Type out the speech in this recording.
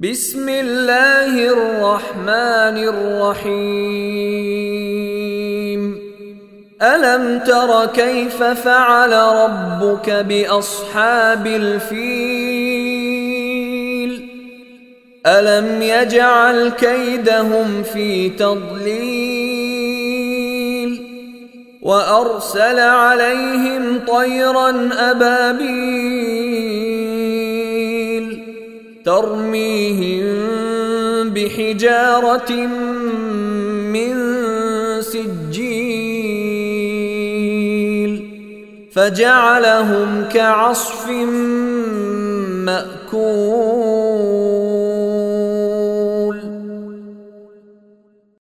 بسم الله الرحمن الرحيم ألم تر كيف فعل ربك بأصحاب الفيل ألم يجعل كيدهم في تضليل وأرسل عليهم طيرا أبابيل ترميهم بحجارة من سجيل فجعلهم كعصف مأكول.